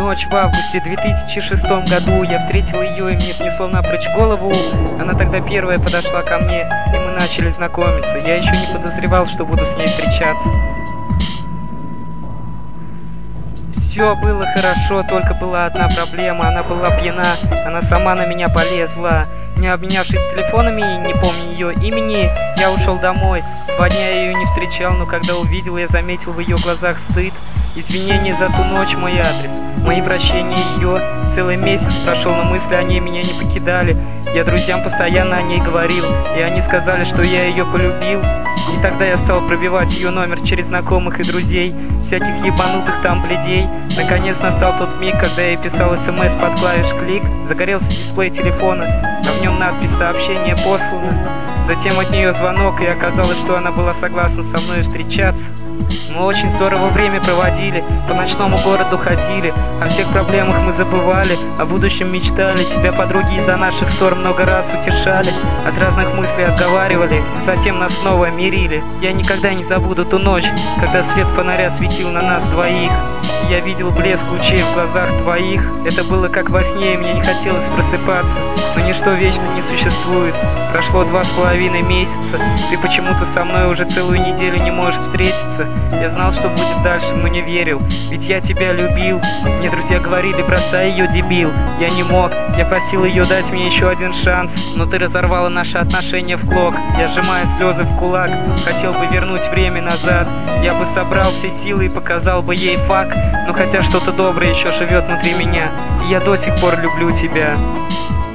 ночь в августе 2006 году я встретил ее, и мне снесло напрочь голову. Она тогда первая подошла ко мне, и мы начали знакомиться. Я еще не подозревал, что буду с ней встречаться. Все было хорошо, только была одна проблема. Она была пьяна, она сама на меня полезла. Не обменявшись телефонами и не помня ее имени, я ушел домой. 2 дня я ее не встречал, но когда увидел, я заметил в ее глазах стыд. Извинения за ту ночь, мой адрес, мои прощения ее. Целый месяц прошел, но мысли о ней меня не покидали. Я друзьям постоянно о ней говорил, и они сказали, что я ее полюбил. И тогда я стал пробивать ее номер через знакомых и друзей, всяких ебанутых там бледей. Наконец настал тот миг, когда я писал СМС под клавиш клик. Загорелся дисплей телефона, а в нем надпись «Сообщение послано». Затем от нее звонок, и оказалось, что она была согласна со мной встречаться. Мы очень здорово время проводили, по ночному городу ходили, о всех проблемах мы забывали, о будущем мечтали. Тебя подруги из-за наших ссор много раз утешали, от разных мыслей отговаривали, затем нас снова мирили. Я никогда не забуду ту ночь, когда свет фонаря светил на нас двоих. Я видел блеск лучей в глазах твоих. Это было как во сне, и мне не хотелось просыпаться. Но ничто вечно не существует. Прошло 2,5 месяца. Ты почему-то со мной уже целую неделю не можешь встретиться. Я знал, что будет дальше, но не верил. Ведь я тебя любил. Мне друзья говорили: бросай ее, дебил. Я не мог. Я просил ее дать мне еще один шанс. Но ты разорвала наши отношения в клок. Я, сжимая слезы в кулак, хотел бы вернуть время назад. Я бы собрал все силы и показал бы ей факт. Но хотя что-то доброе еще живет внутри меня, и я до сих пор люблю тебя.